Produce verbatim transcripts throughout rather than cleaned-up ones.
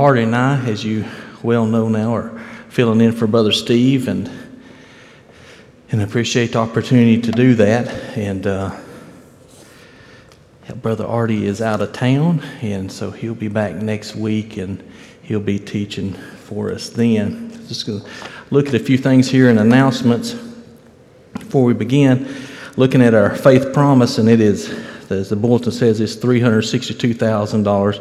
Artie and I, as you well know now, are filling in for Brother Steve, and and I appreciate the opportunity to do that. And uh, Brother Artie is out of town, and so he'll be back next week, and he'll be teaching for us then. Just going to look at a few things here in announcements before we begin. Looking at our faith promise, and it is, as the bulletin says, it's three hundred sixty-two thousand dollars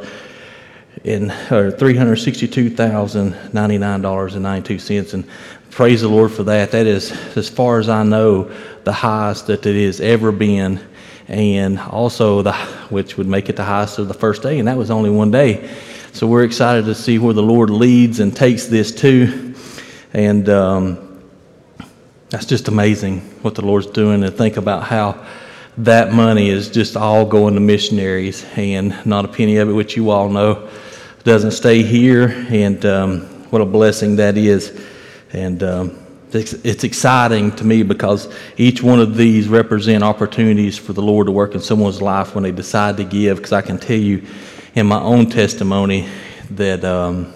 in or three hundred sixty-two thousand ninety-nine dollars and ninety-two cents, and praise the Lord for that. That is, as far as I know, the highest that it has ever been, and also the which would make it the highest of the first day, and that was only one day. So we're excited to see where the Lord leads and takes this to, and um, that's just amazing what the Lord's doing. And think about how that money is just all going to missionaries, and not a penny of it, which you all know, doesn't stay here. And um, what a blessing that is. And um, it's, it's exciting to me because each one of these represent opportunities for the Lord to work in someone's life when they decide to give. Because I can tell you in my own testimony that um,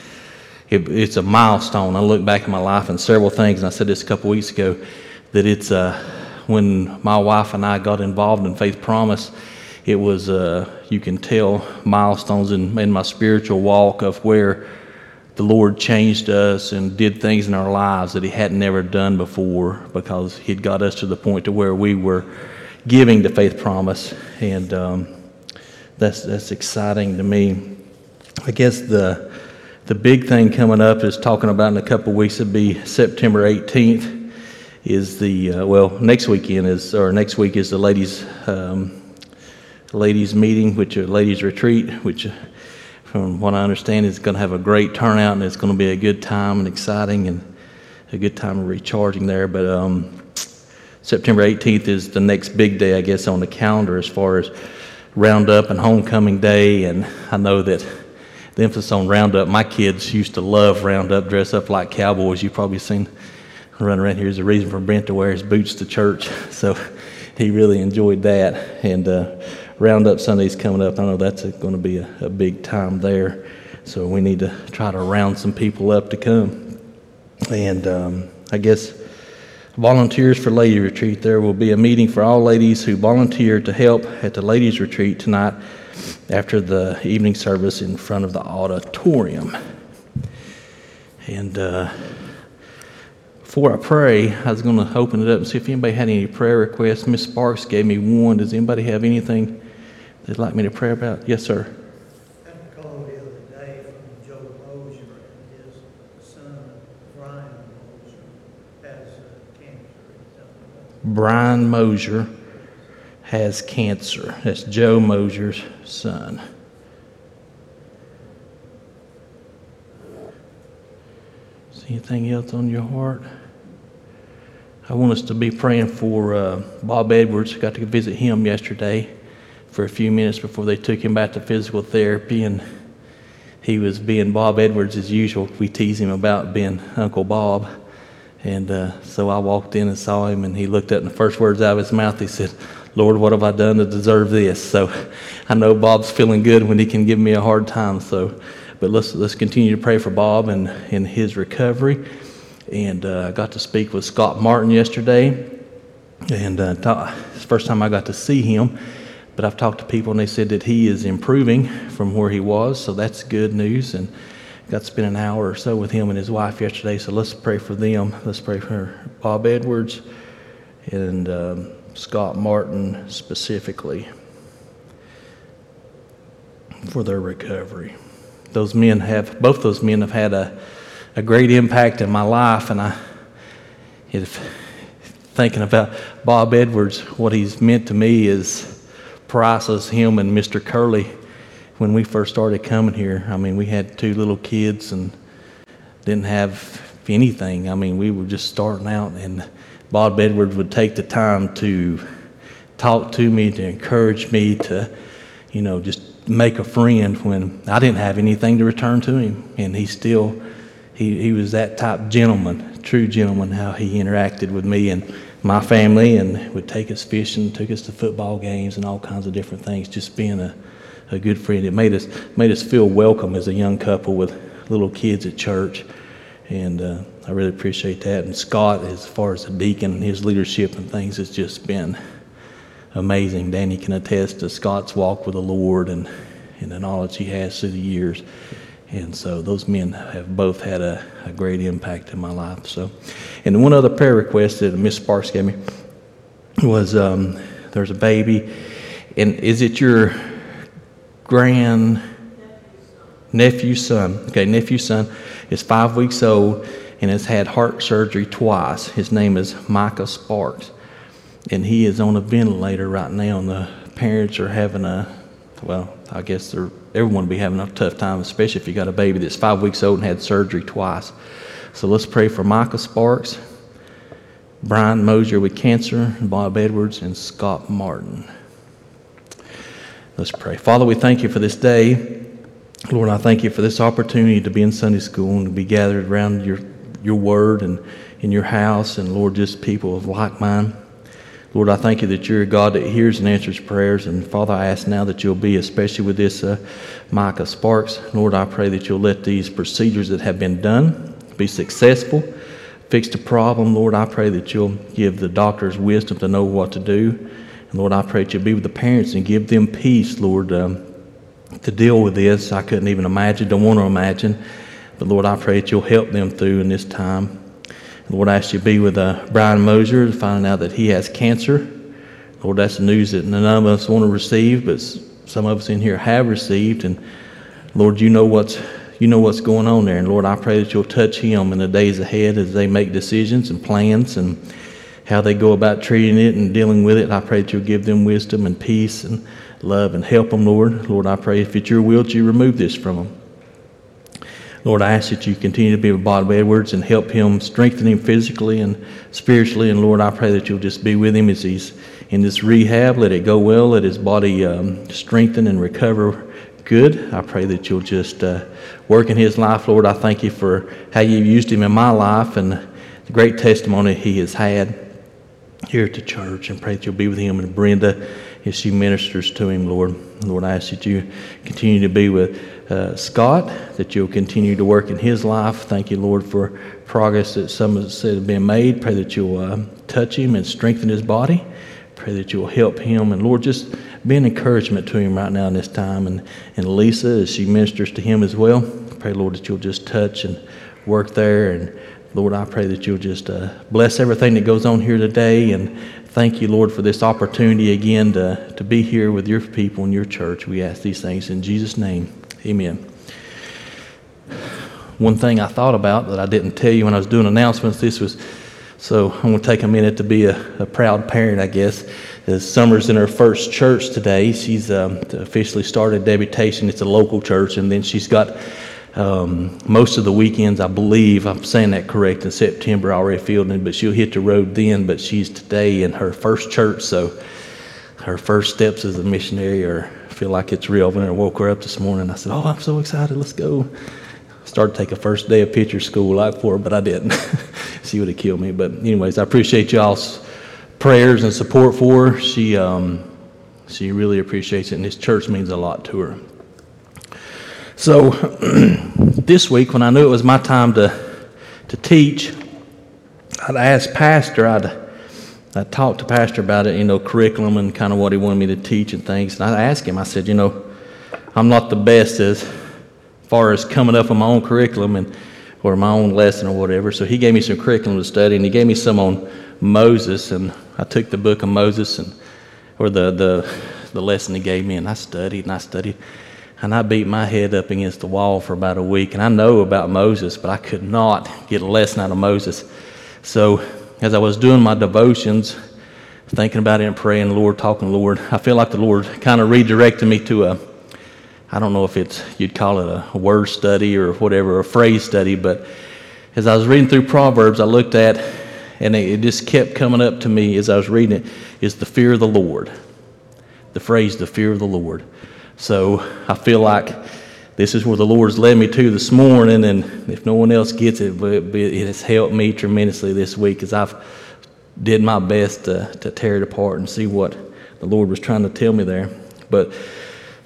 it, it's a milestone. I look back in my life and several things, and I said this a couple weeks ago, that it's uh, when my wife and I got involved in Faith Promise, it was, uh, you can tell, milestones in, in my spiritual walk of where the Lord changed us and did things in our lives that He hadn't never done before, because He'd got us to the point to where we were giving to Faith Promise, and um, that's that's exciting to me. I guess the the big thing coming up is talking about in a couple of weeks. It'll be September eighteenth. Is the uh, well next weekend is or next week is the ladies um, ladies meeting, which a ladies retreat, which from what I understand is going to have a great turnout, and it's going to be a good time and exciting and a good time of recharging there. But um, September eighteenth is the next big day, I guess, on the calendar as far as Roundup and Homecoming Day. And I know that the emphasis on Roundup, my kids used to love Roundup, dress up like cowboys. You've probably seen run around here. Is a reason for Brent to wear his boots to church, so he really enjoyed that. And uh, Roundup Sunday's coming up. I know that's going to be a, a big time there, so we need to try to round some people up to come. And um, I guess volunteers for Lady Retreat. There will be a meeting for all ladies who volunteer to help at the Ladies Retreat tonight after the evening service in front of the auditorium. And uh, before I pray, I was going to open it up and see if anybody had any prayer requests. Miss Sparks gave me one. Does anybody have anything they'd like me to pray about? Yes, sir. I had a call the other day from Joe Mosier, and his son, Brian Mosier, has uh, cancer. Brian Mosier has cancer. That's Joe Mosier's son. Is anything else on your heart? I want us to be praying for uh, Bob Edwards. Got to visit him yesterday for a few minutes before they took him back to physical therapy, and he was being Bob Edwards as usual. We tease him about being Uncle Bob, and uh, so I walked in and saw him, and he looked up, and the first words out of his mouth, he said, "Lord, what have I done to deserve this?" So I know Bob's feeling good when he can give me a hard time. So, but let's let's continue to pray for Bob and in his recovery. And uh, I got to speak with Scott Martin yesterday, and uh, talk, it's the first time I got to see him. But I've talked to people, and they said that he is improving from where he was, so that's good news. And got to spend an hour or so with him and his wife yesterday. So let's pray for them. Let's pray for Bob Edwards and um, Scott Martin specifically for their recovery. Those men have, both those men have had a, a great impact in my life, and I, if thinking about Bob Edwards, what he's meant to me is priceless. Him and Mister Curley, when we first started coming here, I mean, we had two little kids and didn't have anything. I mean, we were just starting out, and Bob Edwards would take the time to talk to me, to encourage me, to, you know, just make a friend when I didn't have anything to return to him. And he still, he, he was that type gentleman, true gentleman, how he interacted with me and my family, and would take us fishing, took us to football games and all kinds of different things, just being a, a good friend. It made us made us feel welcome as a young couple with little kids at church, and uh, I really appreciate that. And Scott, as far as the deacon, his leadership and things, has just been amazing. Danny can attest to Scott's walk with the Lord and, and the knowledge he has through the years. And so those men have both had a, a great impact in my life. So, and one other prayer request that Miss Sparks gave me was um, there's a baby, and is it your grand nephew's son? Okay, nephew's son is five weeks old and has had heart surgery twice. His name is Micah Sparks, and he is on a ventilator right now. And the parents are having a, well, I guess they're everyone will be having a tough time, especially if you got a baby that's five weeks old and had surgery twice. So let's pray for Micah Sparks, Brian Mosier with cancer, Bob Edwards, and Scott Martin. Let's pray. Father, we thank you for this day. Lord, I thank you for this opportunity to be in Sunday school and to be gathered around your, your word and in your house, and Lord, just people of like mind. Lord, I thank you that you're a God that hears and answers prayers. And Father, I ask now that you'll be, especially with this uh, Micah Sparks, Lord, I pray that you'll let these procedures that have been done be successful, fix the problem. Lord, I pray that you'll give the doctors wisdom to know what to do. And Lord, I pray that you'll be with the parents and give them peace, Lord, um, to deal with this. I couldn't even imagine, don't want to imagine. But Lord, I pray that you'll help them through in this time. Lord, I ask you to be with uh, Brian Mosier, finding out that he has cancer. Lord, that's the news that none of us want to receive, but some of us in here have received. And Lord, you know what's you know what's going on there. And Lord, I pray that you'll touch him in the days ahead as they make decisions and plans and how they go about treating it and dealing with it. I pray that you'll give them wisdom and peace and love and help them, Lord. Lord, I pray if it's your will that you remove this from them. Lord, I ask that you continue to be with Bob Edwards and help him, strengthen him physically and spiritually. And Lord, I pray that you'll just be with him as he's in this rehab. Let it go well. Let his body um, strengthen and recover good. I pray that you'll just uh, work in his life. Lord, I thank you for how you've used him in my life and the great testimony he has had here at the church. And pray that you'll be with him and Brenda as she ministers to him, Lord. Lord, I ask that you continue to be with Uh, Scott, that you'll continue to work in his life. Thank you, Lord, for progress that some of us have been made. Pray that you'll uh, touch him and strengthen his body. Pray that you'll help him. And Lord, just be an encouragement to him right now in this time. And, and Lisa, as she ministers to him as well, pray, Lord, that you'll just touch and work there. And Lord, I pray that you'll just uh, bless everything that goes on here today. And thank you, Lord, for this opportunity again to, to be here with your people in your church. We ask these things in Jesus' name. Amen. One thing I thought about that I didn't tell you when I was doing announcements, this was, so I'm going to take a minute to be a, a proud parent, I guess. As Summer's in her first church today. She's um, officially started Deputation. It's a local church, and then she's got um, most of the weekends, I believe, I'm saying that correct, in September already fielding, but she'll hit the road then. But she's today in her first church, so her first steps as a missionary are, feel like it's real. When I woke her up this morning, I said, oh, I'm so excited, let's go. Started to take a first day of picture school out for her, but I didn't. She would have killed me. But anyways, I appreciate y'all's prayers and support for her. She um, she really appreciates it, and this church means a lot to her. So this week, when I knew it was my time to to teach, I'd asked Pastor, I'd I talked to Pastor about it, you know, curriculum and kind of what he wanted me to teach and things. And I asked him, I said, you know, I'm not the best as far as coming up with my own curriculum and or my own lesson or whatever. So he gave me some curriculum to study, and he gave me some on Moses. And I took the book of Moses and or the the the lesson he gave me, and I studied and I studied. And I beat my head up against the wall for about a week. And I know about Moses, but I could not get a lesson out of Moses. So as I was doing my devotions, thinking about it and praying, the Lord, talking to the Lord, I feel like the Lord kind of redirected me to a, I don't know if it's, you'd call it a word study or whatever, a phrase study, but as I was reading through Proverbs, I looked at, and it just kept coming up to me as I was reading it, is the fear of the Lord. The phrase, the fear of the Lord. So I feel like this is where the Lord's led me to this morning, and if no one else gets it, it has helped me tremendously this week as I've did my best to, to tear it apart and see what the Lord was trying to tell me there. But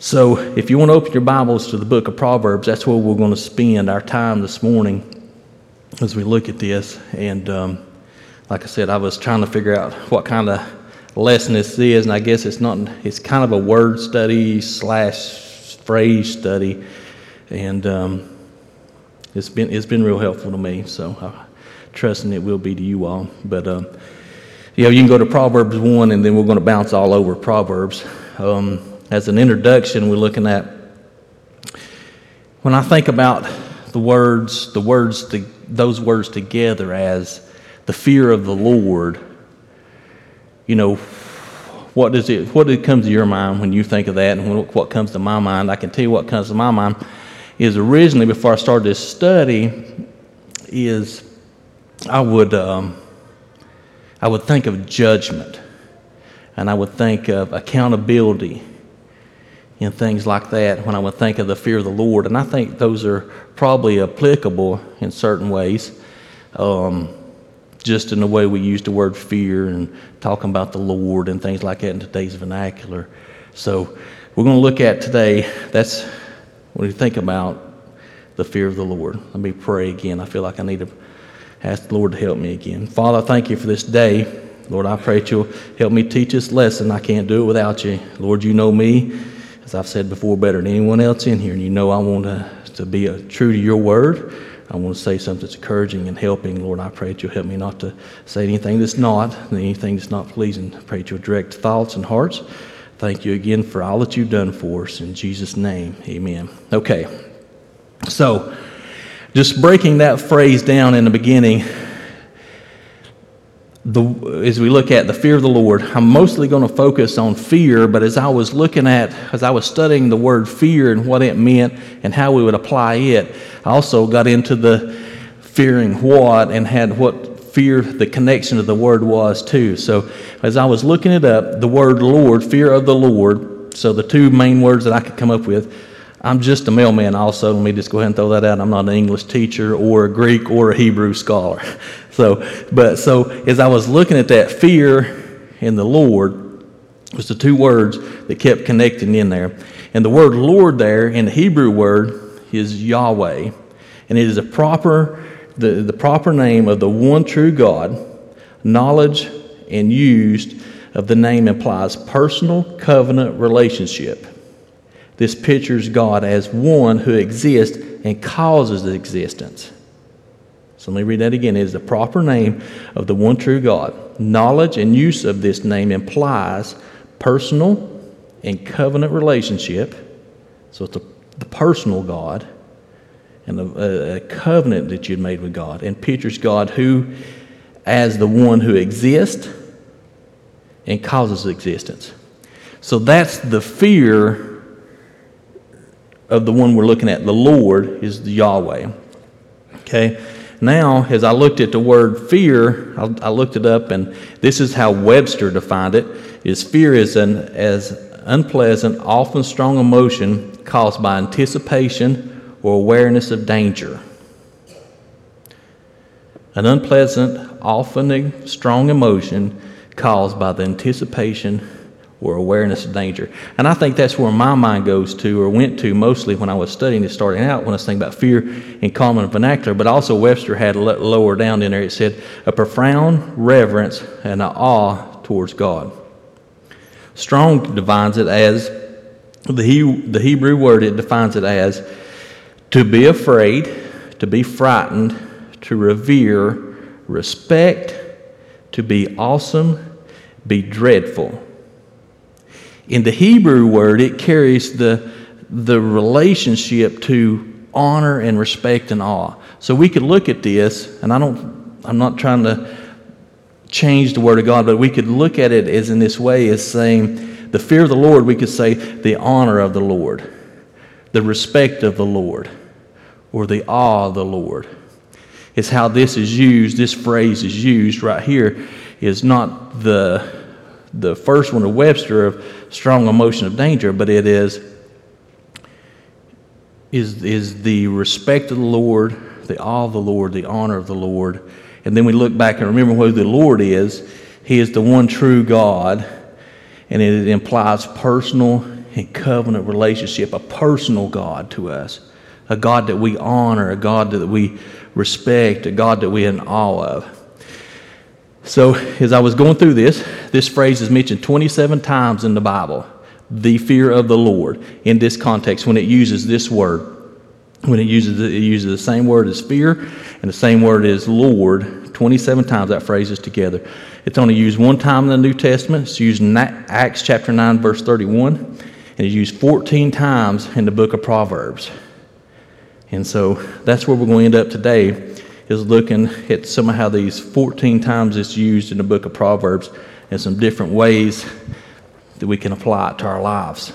So if you want to open your Bibles to the book of Proverbs, that's where we're going to spend our time this morning as we look at this. And um, like I said, I was trying to figure out what kind of lesson this is, and I guess it's not, it's kind of a word study slash phrase study. And um, it's been it's been real helpful to me, so I'm trusting it will be to you all. But um, you know, you can go to Proverbs one, and then we're going to bounce all over Proverbs. Um, as an introduction, we're looking at, when I think about the words, the words, to, those words together as the fear of the Lord, you know, what does it, what comes to your mind when you think of that, and what comes to my mind? I can tell you what comes to my mind is originally, before I started this study, is I would um, I would think of judgment, and I would think of accountability and things like that when I would think of the fear of the Lord. And I think those are probably applicable in certain ways, um, just in the way we use the word fear and talking about the Lord and things like that in today's vernacular. So we're going to look at today, that's when you think about the fear of the Lord. Let me pray again. I feel like I need to ask the Lord to help me again. Father, I thank you for this day. Lord, I pray that you'll help me teach this lesson. I can't do it without you. Lord, you know me, as I've said before, better than anyone else in here. And you know I want to, to be a, true to your word. I want to say something that's encouraging and helping. Lord, I pray that you'll help me not to say anything that's not, anything that's not pleasing. I pray that you'll direct thoughts and hearts. Thank you again for all that you've done for us. In Jesus' name, amen. Okay, so just breaking that phrase down in the beginning, the, as we look at the fear of the Lord, I'm mostly going to focus on fear, but as I was looking at, as I was studying the word fear and what it meant and how we would apply it, I also got into the fearing what and had what fear, the connection of the word was too. So as I was looking it up, the word Lord, fear of the Lord, so the two main words that I could come up with, I'm just a mailman also. Let me just go ahead and throw that out. I'm not an English teacher or a Greek or a Hebrew scholar. So, but so as I was looking at that, fear in the Lord was the two words that kept connecting in there. And the word Lord there in the Hebrew word is Yahweh. And it is a proper, the, the proper name of the one true God. Knowledge and use of the name implies personal covenant relationship. This pictures God as one who exists and causes existence. So let me read that again. It is the proper name of the one true God. Knowledge and use of this name implies personal and covenant relationship. So it's the, the personal God and a, a covenant that you'd made with God. And pictures God who as the one who exists and causes existence. So that's the fear of the one we're looking at. The Lord is the Yahweh. Okay. Now, as I looked at the word fear, I, I looked it up, and this is how Webster defined it: is fear is an as unpleasant, often strong emotion caused by anticipation or awareness of danger. An unpleasant, often strong emotion caused by the anticipation or awareness of danger. And I think that's where my mind goes to, or went to mostly when I was studying this starting out, when I was thinking about fear in common vernacular. But also Webster had lower down in there, it said, a profound reverence and an awe towards God. Strong defines it as, the, he, the Hebrew word, it defines it as to be afraid, to be frightened, to revere, respect, to be awesome, be dreadful. In the Hebrew word, it carries the, the relationship to honor and respect and awe. So we could look at this, and I don't, I'm not trying to change the word of God, but we could look at it as in this way, as saying the fear of the Lord, we could say the honor of the Lord, the respect of the Lord, or the awe of the Lord. It's how this is used, this phrase is used right here, is not the the first one of Webster of strong emotion of danger, but it is, is, is the respect of the Lord, the awe of the Lord, the honor of the Lord. And then we look back and remember who the Lord is. He is the one true God, and it implies personal and covenant relationship, a personal God to us, a God that we honor, a God that we respect, a God that we're in awe of. So as I was going through this, this phrase is mentioned twenty-seven times in the Bible, the fear of the Lord, in this context when it uses this word. When it uses it uses the same word as fear and the same word as Lord, twenty-seven times that phrase is together. It's only used one time in the New Testament. It's used in Acts chapter nine, verse thirty-one, and it's used fourteen times in the book of Proverbs. And so that's where we're going to end up today, is looking at some of how these fourteen times it's used in the book of Proverbs and some different ways that we can apply it to our lives.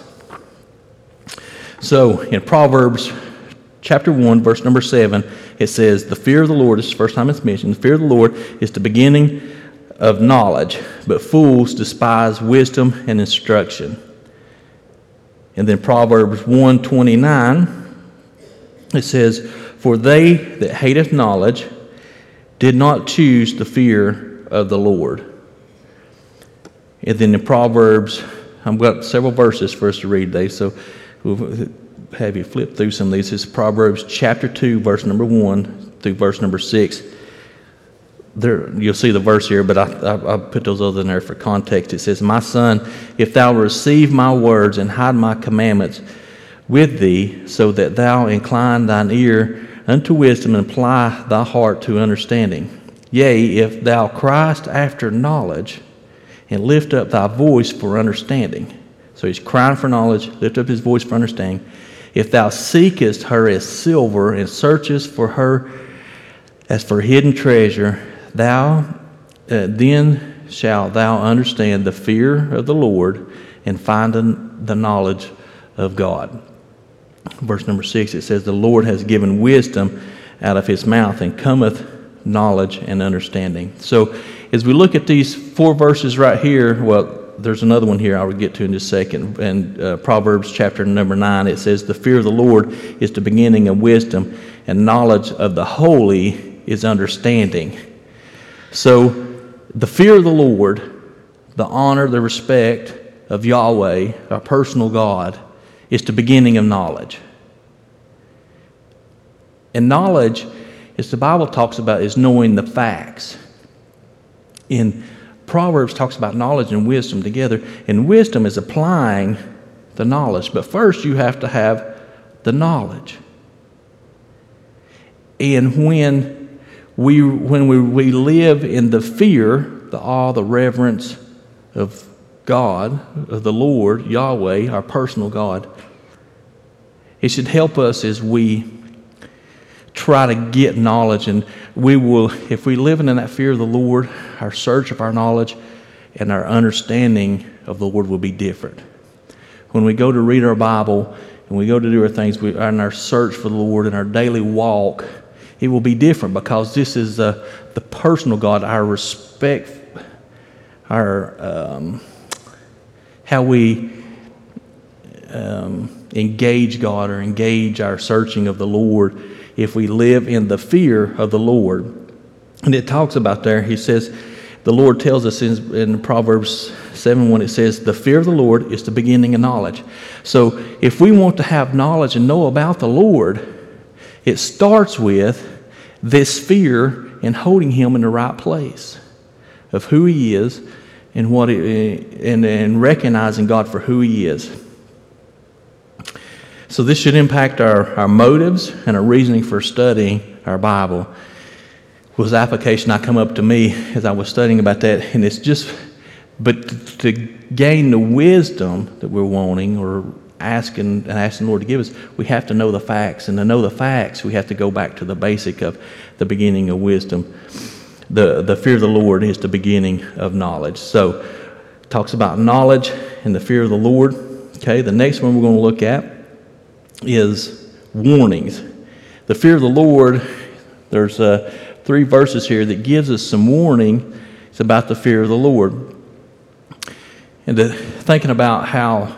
So in Proverbs chapter one, verse number seven, it says, the fear of the Lord, this is the first time it's mentioned, the fear of the Lord is the beginning of knowledge, but fools despise wisdom and instruction. And then Proverbs one twenty-nine, it says, for they that hateth knowledge did not choose the fear of the Lord. And then in Proverbs, I've got several verses for us to read today, so we'll have you flip through some of these. It's Proverbs chapter two, verse number one through verse number six. There, you'll see the verse here, but I, I, I put those others in there for context. It says, my son, if thou receive my words and hide my commandments with thee, so that thou incline thine ear unto wisdom and apply thy heart to understanding. Yea, if thou criest after knowledge and lift up thy voice for understanding. So he's crying for knowledge, lift up his voice for understanding. If thou seekest her as silver and searchest for her as for hidden treasure, thou uh, then shalt thou understand the fear of the Lord and find the knowledge of God. Verse number six, it says, the Lord has given wisdom out of his mouth, and cometh knowledge and understanding. So as we look at these four verses right here, well, there's another one here I'll get to in just a second. In uh, Proverbs chapter number nine, it says, the fear of the Lord is the beginning of wisdom, and knowledge of the holy is understanding. So the fear of the Lord, the honor, the respect of Yahweh, our personal God, is the beginning of knowledge. And knowledge, as the Bible talks about, is knowing the facts. In Proverbs talks about knowledge and wisdom together, and wisdom is applying the knowledge. But first you have to have the knowledge. And when we when we, we live in the fear, the awe, the reverence of God, of the Lord, Yahweh, our personal God, it should help us as we try to get knowledge. And we will, if we live in that fear of the Lord, our search of our knowledge and our understanding of the Lord will be different. When we go to read our Bible and we go to do our things, we, in our search for the Lord and our daily walk, it will be different, because this is uh, the personal God, our respect, our um, how we um, engage God or engage our searching of the Lord. If we live in the fear of the Lord. And it talks about there, he says, the Lord tells us in, in Proverbs seven one, it says, the fear of the Lord is the beginning of knowledge. So if we want to have knowledge and know about the Lord, it starts with this fear and holding him in the right place of who he is and what it, and, and recognizing God for who he is. So this should impact our, our motives and our reasoning for studying our Bible. Was application I come up to me as I was studying about that, and it's just, but to gain the wisdom that we're wanting or asking and asking the Lord to give us, we have to know the facts, and to know the facts, we have to go back to the basic of the beginning of wisdom. The the fear of the Lord is the beginning of knowledge. So, it talks about knowledge and the fear of the Lord. Okay, the next one we're going to look at is warnings. The fear of the Lord, there's uh, three verses here that gives us some warning. It's about the fear of the Lord. And to, thinking about how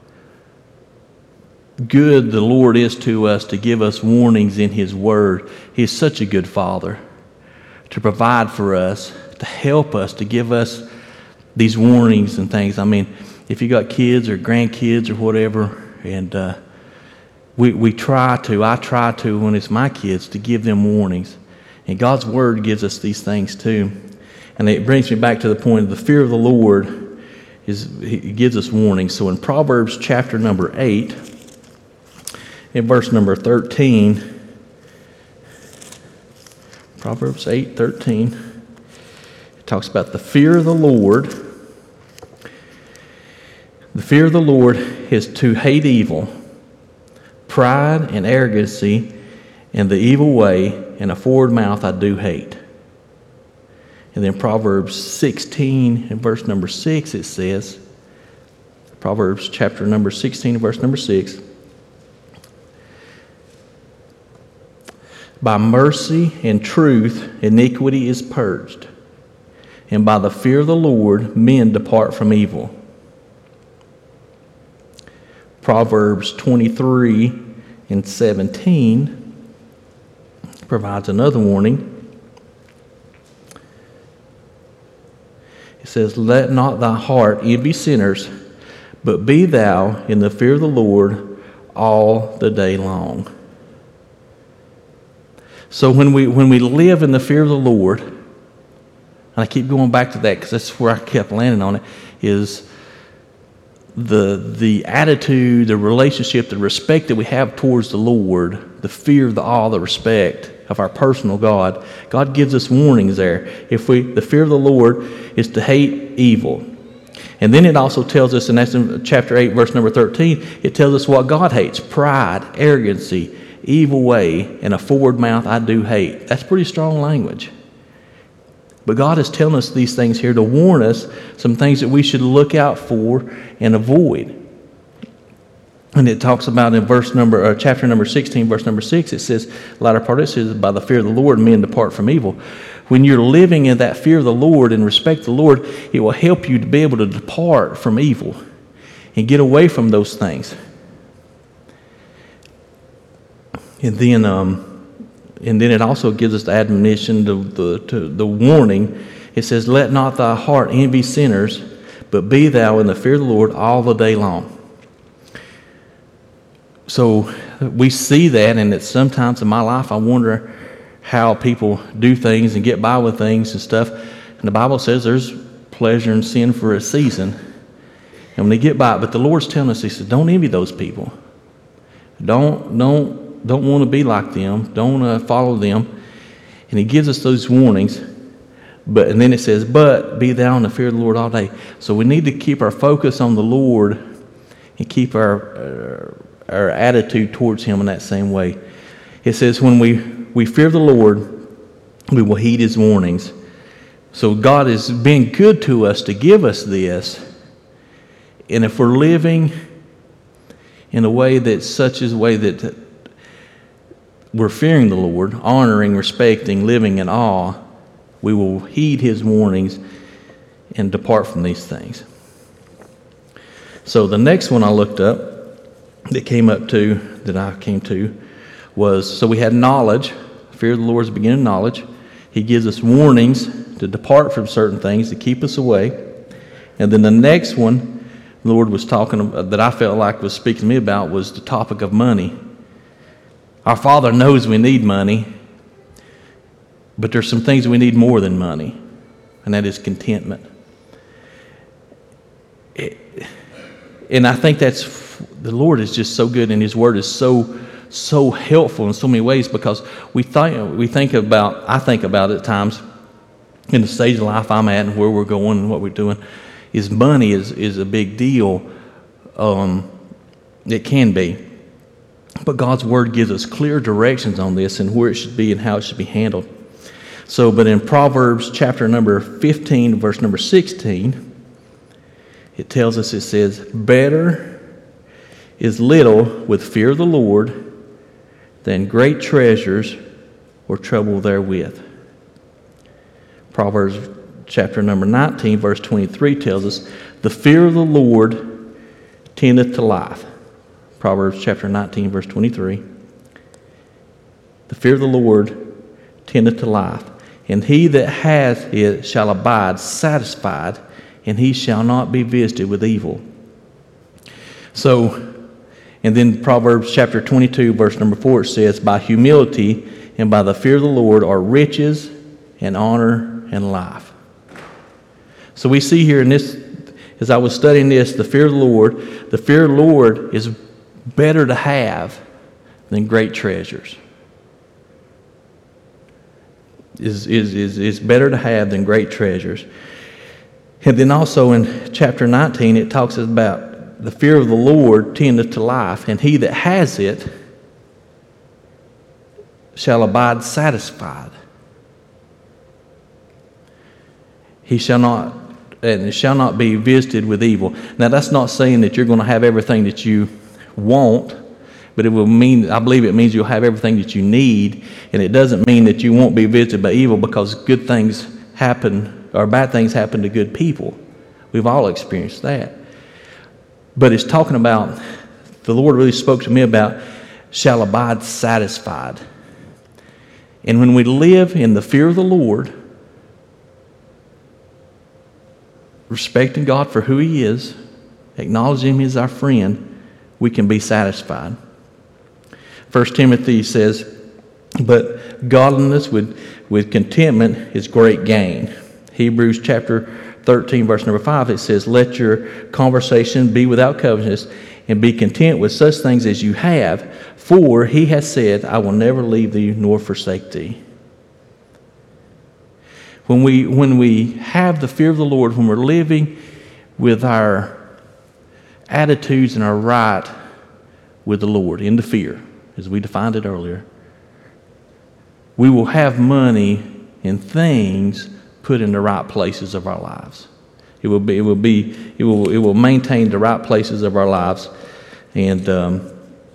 good the Lord is to us to give us warnings in his word. He's such a good Father to provide for us, to help us, to give us these warnings and things. I mean, if you got kids or grandkids or whatever, and uh, we we try to, I try to when it's my kids to give them warnings, and God's Word gives us these things too, and it brings me back to the point of the fear of the Lord is He gives us warnings. So in Proverbs chapter number eight, in verse number thirteen, Proverbs eight thirteen, it talks about the fear of the Lord. The fear of the Lord is to hate evil, pride and arrogancy, and the evil way, and a forward mouth I do hate. And then Proverbs sixteen and verse number six, it says, Proverbs chapter number sixteen and verse number six, by mercy and truth iniquity is purged, and by the fear of the Lord men depart from evil. Proverbs twenty-three and seventeen provides another warning. It says, let not thy heart envy sinners, but be thou in the fear of the Lord all the day long. So when we when we live in the fear of the Lord, and I keep going back to that because that's where I kept landing on it, is the the attitude, the relationship, the respect that we have towards the Lord, the fear, the awe, the respect of our personal God. God gives us warnings there. If we, the fear of the Lord is to hate evil. And then it also tells us, and that's in chapter eight, verse number thirteen, it tells us what God hates: pride, arrogancy, evil way, and a forward mouth I do hate. That's pretty strong language. But God is telling us these things here to warn us some things that we should look out for and avoid. And it talks about in verse number, uh, chapter number sixteen, verse number six, it says, the latter part of it says, by the fear of the Lord men depart from evil. When you're living in that fear of the Lord and respect the Lord, it will help you to be able to depart from evil and get away from those things. And then, um, and then it also gives us the admonition, the, the, to, the warning. It says, let not thy heart envy sinners, but be thou in the fear of the Lord all the day long. So we see that, and it's sometimes in my life I wonder how people do things and get by with things and stuff. And the Bible says there's pleasure in sin for a season. And when they get by it, but the Lord's telling us, He said, don't envy those people. Don't, don't, don't want to be like them. Don't uh, follow them. And He gives us those warnings. But and then it says, but be thou in the fear of the Lord all day. So we need to keep our focus on the Lord and keep our uh, our attitude towards Him in that same way. It says when we, we fear the Lord, we will heed His warnings. So God has been good to us to give us this. And if we're living in a way that's such as a way that we're fearing the Lord, honoring, respecting, living in awe, we will heed His warnings and depart from these things. So the next one I looked up that came up to, that I came to, was, so we had knowledge. Fear of the Lord is the beginning of knowledge. He gives us warnings to depart from certain things, to keep us away. And then the next one the Lord was talking about, that I felt like was speaking to me about, was the topic of money. Our Father knows we need money, but there's some things we need more than money, and that is contentment. It, and I think that's, the Lord is just so good, and His Word is so so helpful in so many ways, because we think we think about I think about it at times in the stage of life I'm at and where we're going and what we're doing, is money is is a big deal. Um, it can be, but God's Word gives us clear directions on this and where it should be and how it should be handled. So, but in Proverbs chapter number fifteen, verse number sixteen, it tells us, it says, better is little with fear of the Lord than great treasures or trouble therewith. Proverbs chapter number nineteen, verse twenty-three tells us, the fear of the Lord tendeth to life. Proverbs chapter nineteen, verse twenty-three. The fear of the Lord tendeth to life, and he that hath it shall abide satisfied, and he shall not be visited with evil. So, and then Proverbs chapter twenty-two, verse number four, it says, by humility and by the fear of the Lord are riches and honor and life. So we see here in this, as I was studying this, the fear of the Lord, the fear of the Lord is better to have than great treasures. Is, is, is, is better to have than great treasures. And then also in chapter nineteen, it talks about the fear of the Lord tendeth to life, and he that has it shall abide satisfied. He shall not, and it shall not be visited with evil. Now that's not saying that you're going to have everything that you want, but it will mean, I believe it means you'll have everything that you need, and it doesn't mean that you won't be visited by evil, because good things happen, or bad things happen to good people. We've all experienced that. But it's talking about, the Lord really spoke to me about, shall abide satisfied. And when we live in the fear of the Lord, respecting God for who He is, acknowledging Him as our friend, we can be satisfied. First Timothy says, but godliness with, with contentment is great gain. Hebrews chapter thirteen, verse number five, it says, let your conversation be without covetousness, and be content with such things as you have, for He has said, I will never leave thee nor forsake thee. When we, when we have the fear of the Lord, when we're living with our attitudes and our right with the Lord, in the fear, as we defined it earlier, we will have money and things put in the right places of our lives. It will be, it will be, it will, it will maintain the right places of our lives, and um,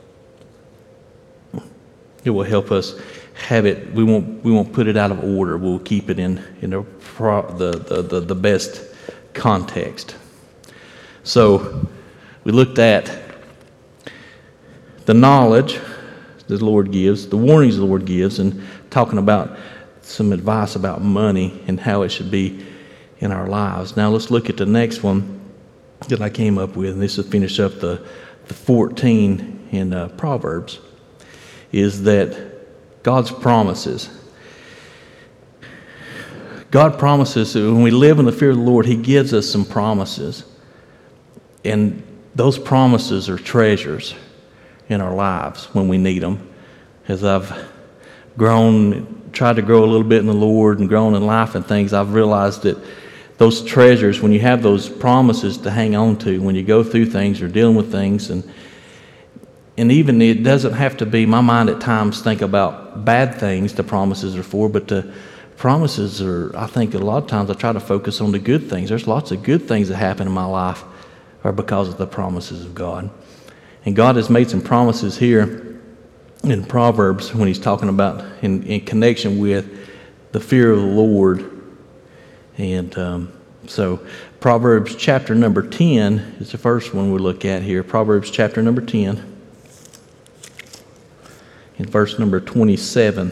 it will help us have it. We won't, we won't put it out of order. We'll keep it in in the the the, the best context. So we looked at the knowledge the Lord gives, the warnings the Lord gives, and talking about some advice about money and how it should be in our lives. Now let's look at the next one that I came up with, and this will finish up the, the fourteen in uh, Proverbs, is that God's promises. God promises that when we live in the fear of the Lord, He gives us some promises. And those promises are treasures in our lives when we need them. As I've grown, tried to grow a little bit in the Lord and grown in life and things, I've realized that those treasures, when you have those promises to hang on to, when you go through things or dealing with things, and and even it doesn't have to be, my mind at times think about bad things the promises are for, but the promises are, I think a lot of times I try to focus on the good things. There's lots of good things that happen in my life are because of the promises of God. And God has made some promises here in Proverbs when He's talking about in, in connection with the fear of the Lord. And um, so Proverbs chapter number ten is the first one we look at here. Proverbs chapter number ten. In verse number twenty-seven.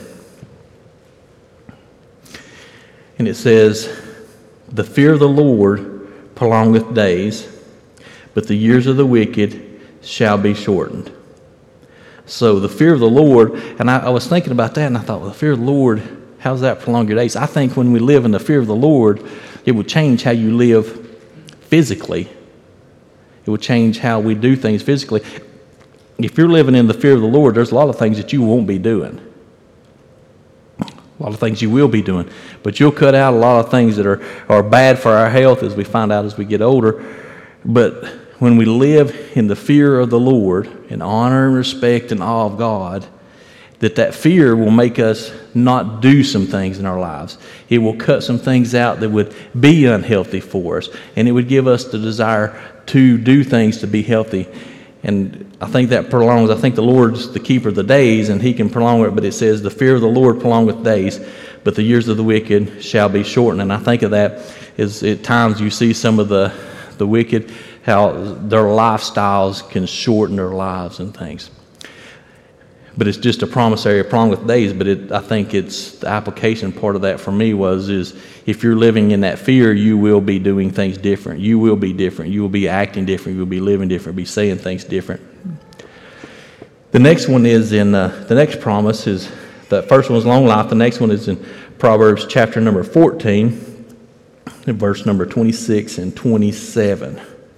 And it says, the fear of the Lord prolongeth days, but the years of the wicked shall be shortened. So the fear of the Lord, and I, I was thinking about that, and I thought, well, the fear of the Lord, how's that prolong your days? I think when we live in the fear of the Lord, it will change how you live physically. It will change how we do things physically. If you're living in the fear of the Lord, there's a lot of things that you won't be doing. A lot of things you will be doing. But you'll cut out a lot of things that are, are bad for our health, as we find out as we get older. But when we live in the fear of the Lord, in honor and respect and awe of God, that that fear will make us not do some things in our lives. It will cut some things out that would be unhealthy for us. And it would give us the desire to do things to be healthy. And I think that prolongs, I think the Lord's the keeper of the days, and He can prolong it, but it says, the fear of the Lord prolongeth days, but the years of the wicked shall be shortened. And I think of that as at times you see some of the, the wicked, how their lifestyles can shorten their lives and things. but it's just a promissory along with days. But it, I think it's the application part of that for me was is if you're living in that fear, you will be doing things different. You will be different. You will be acting different. You will be living different. Be saying things different. The next one is in uh, the next promise is the first one is long life. The next one is in Proverbs chapter number fourteen, verse number twenty-six and twenty-seven.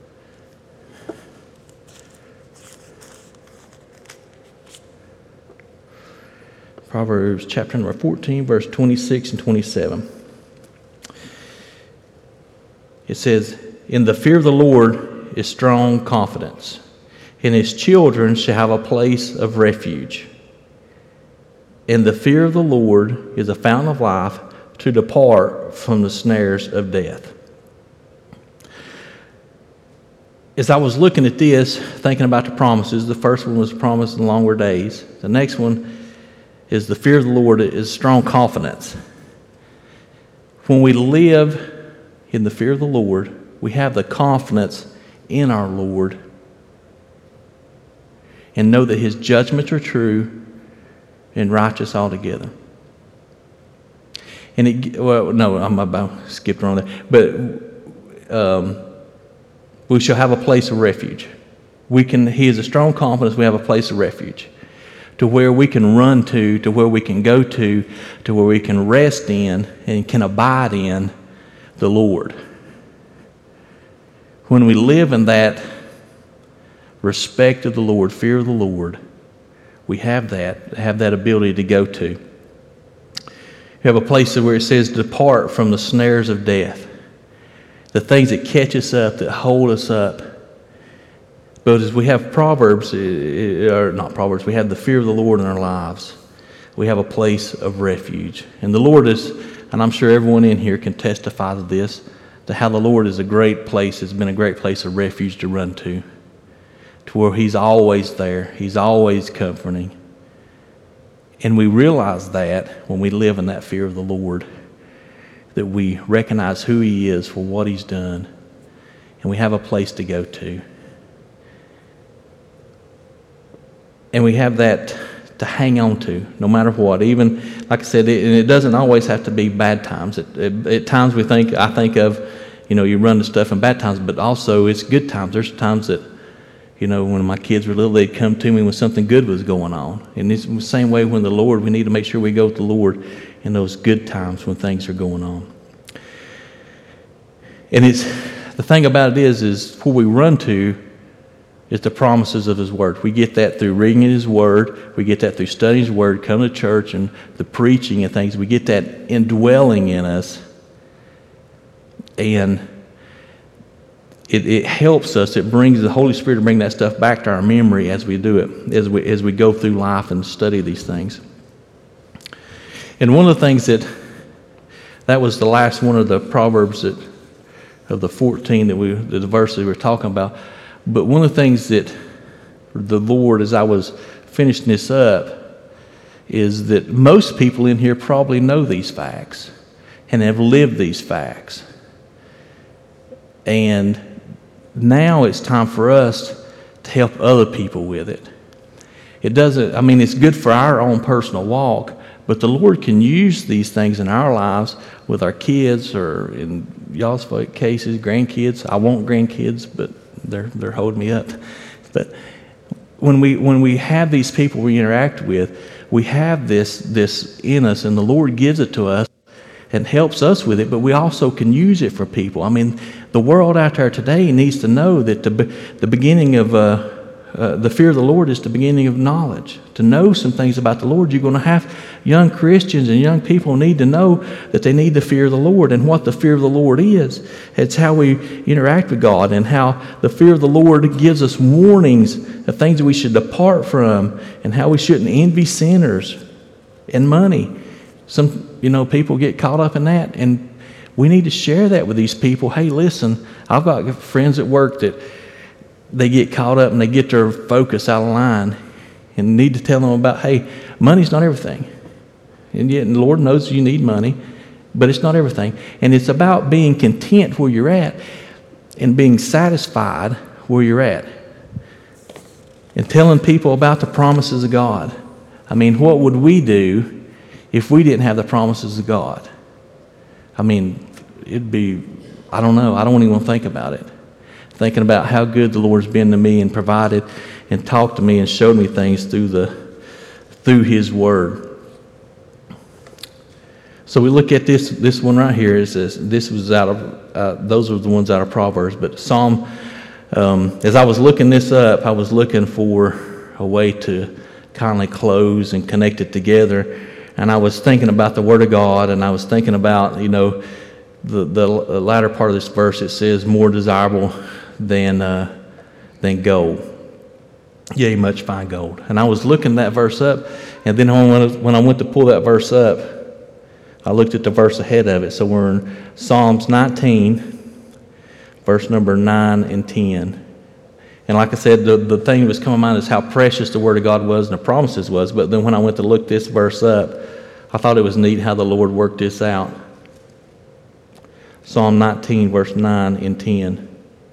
Proverbs chapter number fourteen, verse twenty-six and twenty-seven. It says, "In the fear of the Lord is strong confidence, and his children shall have a place of refuge. In the fear of the Lord is a fountain of life, to depart from the snares of death." As I was looking at this, thinking about the promises, the first one was promised in longer days. The next one is the fear of the Lord is strong confidence. When we live in the fear of the Lord, we have the confidence in our Lord and know that his judgments are true and righteous altogether. And it, well, no, I'm about skipped around there. But um, we shall have a place of refuge. We can. He is a strong confidence. We have a place of refuge, to where we can run to, to where we can go to, to where we can rest in and can abide in the Lord. When we live in that respect of the Lord, fear of the Lord, we have that, have that ability to go to. We have a place where it says, depart from the snares of death. The things that catch us up, that hold us up. But as we have Proverbs, or not Proverbs, we have the fear of the Lord in our lives. We have a place of refuge. And the Lord is, and I'm sure everyone in here can testify to this, to how the Lord is a great place, has been a great place of refuge to run to. To where he's always there. He's always comforting. And we realize that when we live in that fear of the Lord, that we recognize who he is for what he's done, and we have a place to go to. And we have that to hang on to, no matter what. Even, like I said, it, and it doesn't always have to be bad times. It, it, at times we think, I think of, you know, you run to stuff in bad times, but also it's good times. There's times that, you know, when my kids were little, they'd come to me when something good was going on. And it's the same way when the Lord, we need to make sure we go to the Lord in those good times when things are going on. And it's, the thing about it is, is where we run to is the promises of his word. We get that through reading his word. We get that through studying his word, coming to church and the preaching and things. We get that indwelling in us. And It, it helps us. It brings the Holy Spirit to bring that stuff back to our memory as we do it, as we as we go through life and study these things. And one of the things that that was the last one of the Proverbs that of the fourteen that we the verses we were talking about. But one of the things that the Lord, as I was finishing this up, is that most people in here probably know these facts and have lived these facts. And now it's time for us to help other people with it. It doesn't, I mean, it's good for our own personal walk, but the Lord can use these things in our lives with our kids, or in y'all's cases, grandkids. I want grandkids, but they're they're holding me up. But when we when we have these people we interact with, we have this this in us, and the Lord gives it to us and helps us with it, but we also can use it for people. I mean, the world out there today needs to know that the the beginning of uh, uh, the fear of the Lord is the beginning of knowledge. To know some things about the Lord, you're going to have young Christians and young people need to know that they need the fear of the Lord, and what the fear of the Lord is. It's how we interact with God, and how the fear of the Lord gives us warnings of things that we should depart from, and how we shouldn't envy sinners and money. Some, you know, people get caught up in that, and we need to share that with these people. Hey, listen, I've got friends at work that they get caught up and they get their focus out of line, and need to tell them about, hey, money's not everything. And yet the Lord knows you need money, but it's not everything. And it's about being content where you're at and being satisfied where you're at. And telling people about the promises of God. I mean, what would we do if we didn't have the promises of God? I mean, it'd be, I don't know, I don't even want to think about it. Thinking about how good the Lord's been to me and provided and talked to me and showed me things through the through His Word. So we look at this this one right here. It says, this was out of, uh, those are the ones out of Proverbs, but Psalm, um, as I was looking this up, I was looking for a way to kindly close and connect it together. And I was thinking about the Word of God, and I was thinking about, you know, the, the latter part of this verse. It says, more desirable than uh, than gold. Yea, much fine gold. And I was looking that verse up, and then when I, when I went to pull that verse up, I looked at the verse ahead of it. So we're in Psalms nineteen, verse number nine and ten. And like I said, the, the thing that was coming to mind is how precious the Word of God was and the promises was. But then when I went to look this verse up, I thought it was neat how the Lord worked this out. Psalm nineteen, verse nine and ten.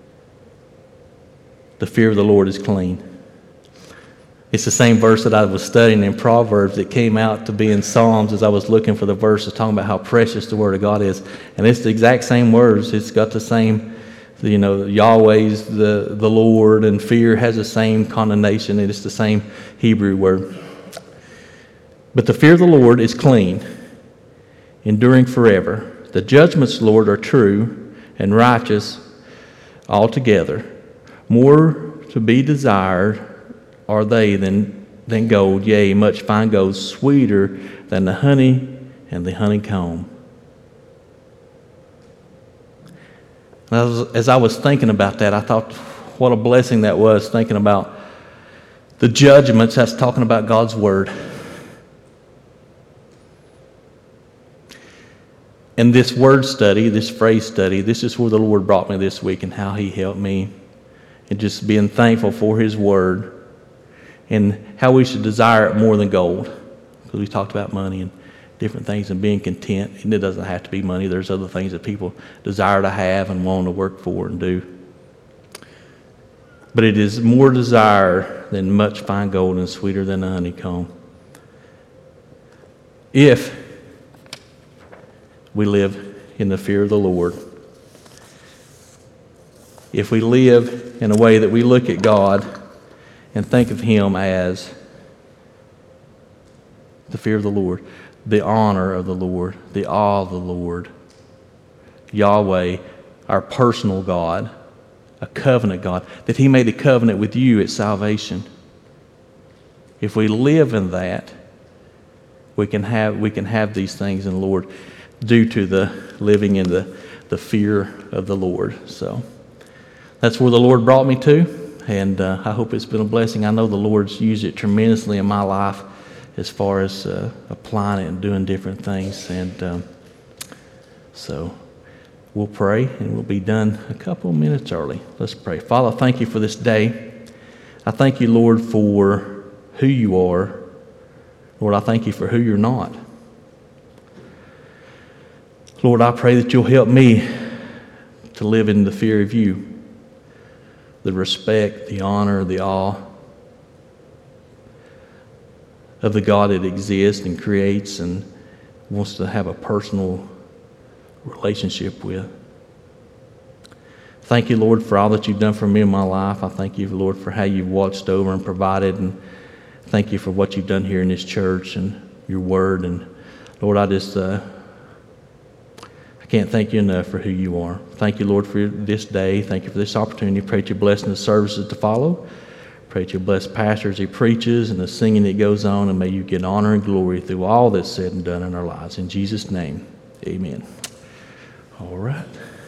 The fear of the Lord is clean. It's the same verse that I was studying in Proverbs that came out to be in Psalms as I was looking for the verses talking about how precious the Word of God is. And it's the exact same words. It's got the same, you know, Yahweh's the, the Lord, and fear has the same connotation, and it's the same Hebrew word. But the fear of the Lord is clean, enduring forever. The judgments, Lord, are true and righteous altogether. More to be desired are they than, than gold, yea, much fine gold, sweeter than the honey and the honeycomb. As I was thinking about that, I thought what a blessing that was, thinking about the judgments. That's talking about God's Word. And this word study, this phrase study, this is where the Lord brought me this week and how He helped me. And just being thankful for His Word and how we should desire it more than gold. Because we talked about money and different things and being content. And it doesn't have to be money. There's other things that people desire to have and want to work for and do. But it is more desired than much fine gold and sweeter than a honeycomb. If we live in the fear of the Lord. If we live in a way that we look at God and think of Him as the fear of the Lord, the honor of the Lord, the awe of the Lord, Yahweh, our personal God, a covenant God, that He made a covenant with you at salvation. If we live in that, we can have we can have these things in the Lord due to the living in the, the fear of the Lord. So that's where the Lord brought me to. And uh, I hope it's been a blessing. I know the Lord's used it tremendously in my life as far as uh, applying it and doing different things. And um, so we'll pray and we'll be done a couple of minutes early. Let's pray. Father, thank you for this day. I thank you, Lord, for who you are. Lord, I thank you for who you're not. Lord, I pray that you'll help me to live in the fear of you. The respect, the honor, the awe of the God that exists and creates and wants to have a personal relationship with. Thank you, Lord, for all that you've done for me in my life. I thank you, Lord, for how you've watched over and provided, and thank you for what you've done here in this church and your word. And Lord, I just uh, I can't thank you enough for who you are. Thank you, Lord, for this day. Thank you for this opportunity. Pray that you bless the services to follow. Pray that you bless pastor as he preaches and the singing that goes on, and may you get honor and glory through all that's said and done in our lives. In Jesus' name, amen. All right.